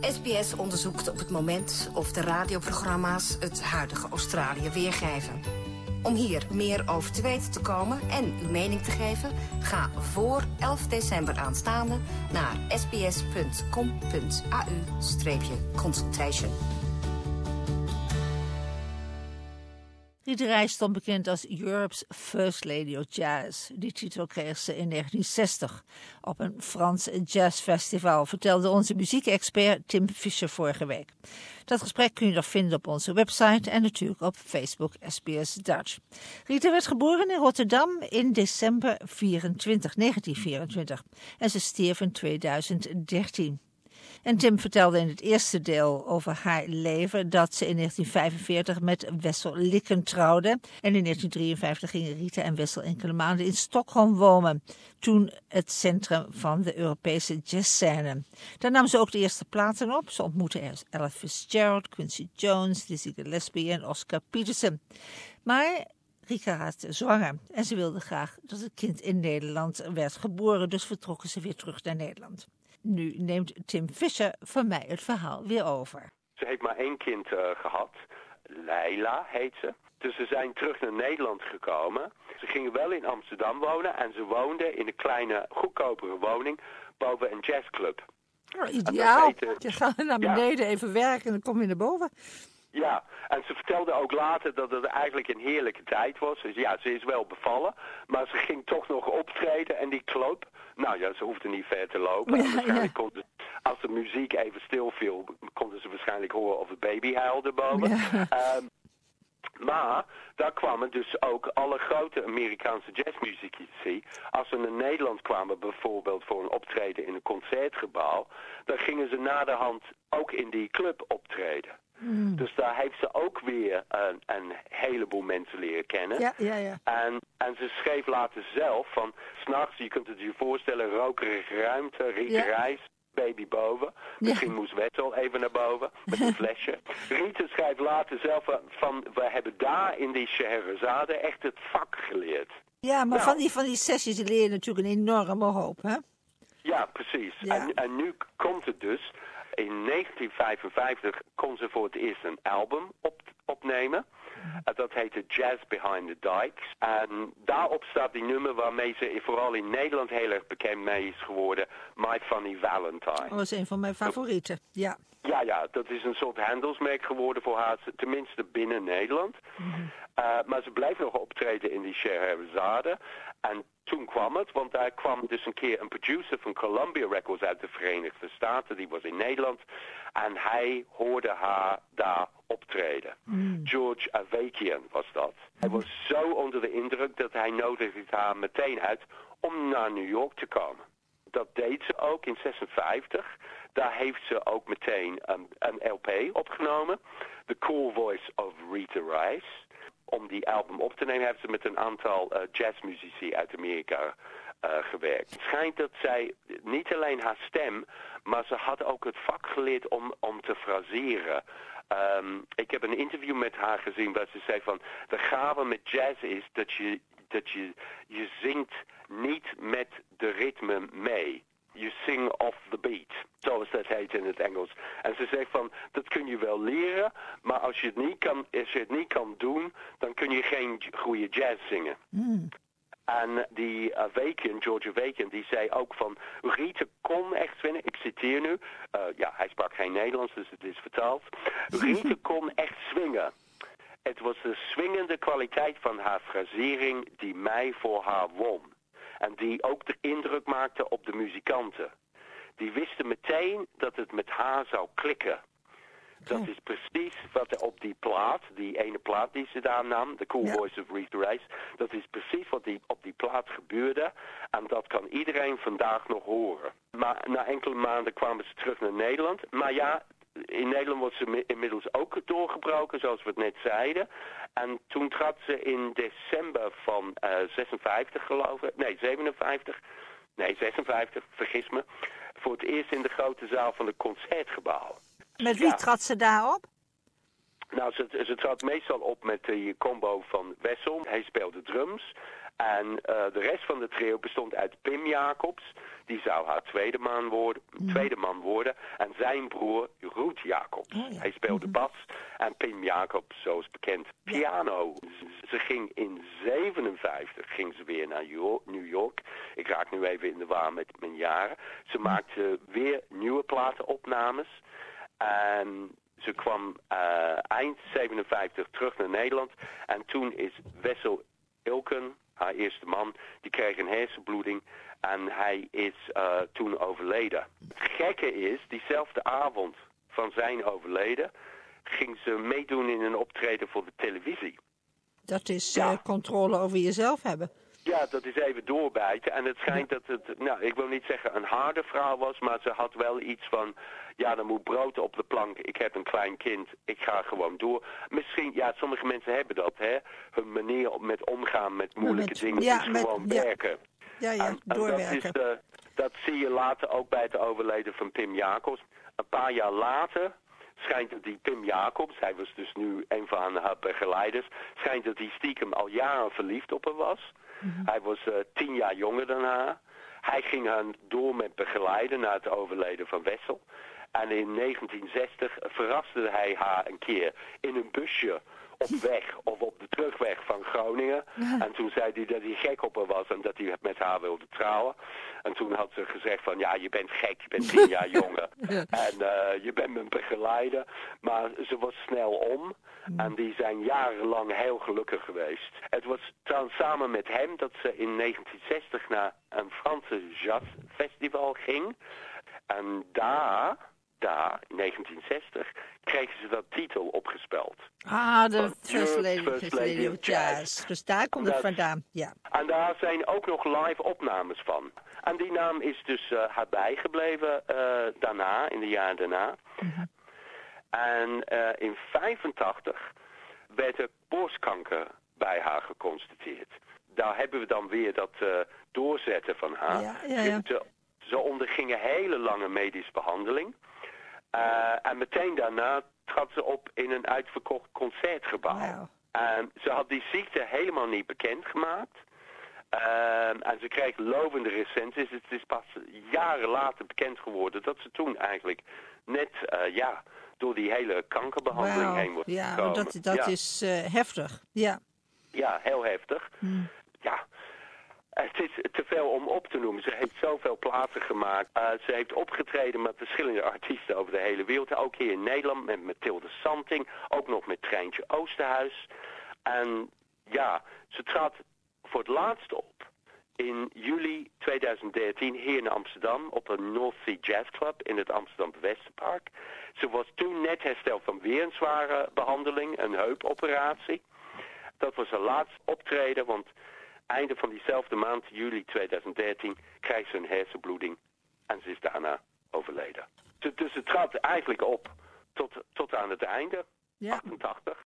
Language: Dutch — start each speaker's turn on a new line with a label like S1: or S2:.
S1: SBS onderzoekt op het moment of de radioprogramma's het huidige Australië weergeven. Om hier meer over te weten te komen en uw mening te geven, ga voor 11 december aanstaande naar sbs.com.au/consultation.
S2: Rita Reis stond bekend als Europe's First Lady of Jazz. Die titel kreeg ze in 1960 op een Frans jazzfestival, vertelde onze muziekexpert Tim Fischer vorige week. Dat gesprek kun je nog vinden op onze website en natuurlijk op Facebook SBS Dutch. Rita werd geboren in Rotterdam in december 1924 en ze stierf in 2013. En Tim vertelde in het eerste deel over haar leven dat ze in 1945 met Wessel Likken trouwde. En in 1953 gingen Rita en Wessel enkele maanden in Stockholm wonen. Toen het centrum van de Europese jazzscène. Daar nam ze ook de eerste platen op. Ze ontmoette eerst Ella Fitzgerald, Quincy Jones, Dizzy Gillespie en Oscar Peterson. Maar Rika raakte zwanger en ze wilde graag dat het kind in Nederland werd geboren. Dus vertrokken ze weer terug naar Nederland. Nu neemt Tim Fischer van mij het verhaal weer over.
S3: Ze heeft maar 1 kind gehad. Leila heet ze. Dus ze zijn terug naar Nederland gekomen. Ze gingen wel in Amsterdam wonen en ze woonden in een kleine, goedkopere woning boven een jazzclub.
S2: Oh, ideaal. Je gaat naar beneden even werken en dan kom je naar boven.
S3: Ja, en ze vertelde ook later dat het eigenlijk een heerlijke tijd was. Dus ja, ze is wel bevallen, maar ze ging toch nog optreden en die club. Nou ja, ze hoefde niet ver te lopen. En waarschijnlijk als de muziek even stilviel, konden ze waarschijnlijk horen of de baby huilde boven. Ja. Maar daar kwamen dus ook alle grote Amerikaanse jazzmuzici. Als ze naar Nederland kwamen bijvoorbeeld voor een optreden in een concertgebouw, dan gingen ze naderhand ook in die club optreden. Dus daar heeft ze ook weer een heleboel mensen leren kennen.
S2: Ja.
S3: En ze schreef later zelf van, 's nachts, je kunt het je voorstellen, rokerige ruimte, Rita Reis, baby boven. Misschien moest Wessel even naar boven met een flesje. Rita schrijft later zelf van, we hebben daar in die Scheherazade echt het vak geleerd.
S2: Ja, maar van die sessies leer je natuurlijk een enorme hoop, hè?
S3: Ja, precies. Ja. En nu komt het dus. In 1955 kon ze voor het eerst een album opnemen. Dat heette Jazz Behind the Dikes. En daarop staat die nummer waarmee ze vooral in Nederland heel erg bekend mee is geworden. My Funny Valentine.
S2: Dat is een van mijn favorieten, ja.
S3: Ja, dat is een soort handelsmerk geworden voor haar, tenminste binnen Nederland. Maar ze bleef nog optreden in die Scheherazade. En toen kwam het, want daar kwam dus een keer een producer van Columbia Records uit de Verenigde Staten. Die was in Nederland. En hij hoorde haar daar optreden. George Avakian was dat. Hij was zo onder de indruk dat hij nodigde haar meteen uit om naar New York te komen. Dat deed ze ook in 1956. Daar heeft ze ook meteen een LP opgenomen. The Cool Voice of Rita Reis. Om die album op te nemen hebben ze met een aantal jazzmuzici uit Amerika gewerkt. Het schijnt dat zij niet alleen haar stem, maar ze had ook het vak geleerd om te fraseren. Ik heb een interview met haar gezien waar ze zei van, de gave met jazz is dat je zingt niet met de ritme mee. You sing off the beat, zoals dat heet in het Engels. En ze zegt van, dat kun je wel leren, maar als je het niet kan doen, dan kun je geen goede jazz zingen. En die George Avakian, die zei ook van, Rita kon echt swingen. Ik citeer nu, hij sprak geen Nederlands, dus het is vertaald. Rita kon echt swingen. Het was de swingende kwaliteit van haar frasering die mij voor haar won. En die ook de indruk maakte op de muzikanten. Die wisten meteen dat het met haar zou klikken. Dat is precies wat er op die plaat, die ene plaat die ze daar nam, The Cool Voice of Rita Reis, dat is precies wat op die plaat gebeurde. En dat kan iedereen vandaag nog horen. Maar na enkele maanden kwamen ze terug naar Nederland. Maar ja, in Nederland was ze inmiddels ook doorgebroken, zoals we het net zeiden. En toen trad ze in december van 56 geloof ik. Nee, 57. Nee, 56, vergis me. Voor het eerst in de grote zaal van het Concertgebouw.
S2: Met wie trad ze daar op?
S3: Nou, ze trad meestal op met die combo van Wessel. Hij speelde drums. En de rest van de trio bestond uit Pim Jacobs. Die zou haar tweede man worden. En zijn broer Ruud Jacobs.
S2: Oh, ja.
S3: Hij speelde bas. En Pim Jacobs, zoals bekend, piano. Ze ging in 57 weer naar New York. Ik raak nu even in de war met mijn jaren. Ze maakte weer nieuwe platenopnames. En ze kwam eind 57 terug naar Nederland. En toen is Wessel Ilken, haar eerste man, die kreeg een hersenbloeding. En hij is toen overleden. Het gekke is, diezelfde avond van zijn overleden ging ze meedoen in een optreden voor de televisie.
S2: Dat is controle over jezelf hebben.
S3: Ja, dat is even doorbijten. En het schijnt dat het, ik wil niet zeggen een harde vrouw was, maar ze had wel iets van, ja, er moet brood op de plank. Ik heb een klein kind, ik ga gewoon door. Misschien, sommige mensen hebben dat, hè. Hun manier met omgaan met moeilijke dingen is gewoon werken.
S2: Ja, doorwerken.
S3: Dat zie je later ook bij het overlijden van Pim Jacobs. Een paar jaar later schijnt dat die Pim Jacobs, hij was dus nu een van haar begeleiders, schijnt dat hij stiekem al jaren verliefd op haar was. Mm-hmm. Hij was 10 jaar jonger dan haar. Hij ging haar door met begeleiden na het overlijden van Wessel. En in 1960 verraste hij haar een keer in een busje op weg of op de terugweg van Groningen. En toen zei hij dat hij gek op haar was en dat hij met haar wilde trouwen. En toen had ze gezegd van, ja, je bent gek, je bent 10 jaar jonger. En je bent mijn begeleider. Maar ze was snel om. En die zijn jarenlang heel gelukkig geweest. Het was trouwens samen met hem dat ze in 1960 naar een Franse jazzfestival ging. En daar, in 1960, kregen ze dat titel opgespeld.
S2: De First Lady of Jazz. Dus daar komt het vandaan, ja.
S3: En daar zijn ook nog live opnames van. En die naam is dus haar bijgebleven daarna, in de jaren daarna. Mm-hmm. En in 1985 werd er borstkanker bij haar geconstateerd. Daar hebben we dan weer dat doorzetten van haar. Ja. Ze ondergingen hele lange medische behandeling. En meteen daarna trad ze op in een uitverkocht concertgebouw. Wow. Ze had die ziekte helemaal niet bekendgemaakt. En ze kreeg lovende recensies. Het is pas jaren later bekend geworden dat ze toen eigenlijk net door die hele kankerbehandeling heen was gekomen.
S2: Dat is heftig. Ja.
S3: Ja, heel heftig. Ja. Het is te veel om op te noemen. Ze heeft zoveel platen gemaakt. Ze heeft opgetreden met verschillende artiesten over de hele wereld. Ook hier in Nederland met Mathilde Santing. Ook nog met Treintje Oosterhuis. En ja, ze trad voor het laatst op in juli 2013 hier in Amsterdam op een North Sea Jazz Club in het Amsterdam Westerpark. Ze was toen net hersteld van weer een zware behandeling, een heupoperatie. Dat was haar laatste optreden, want einde van diezelfde maand, juli 2013, kreeg ze een hersenbloeding en ze is daarna overleden. Dus ze trad eigenlijk op tot aan het einde, 88.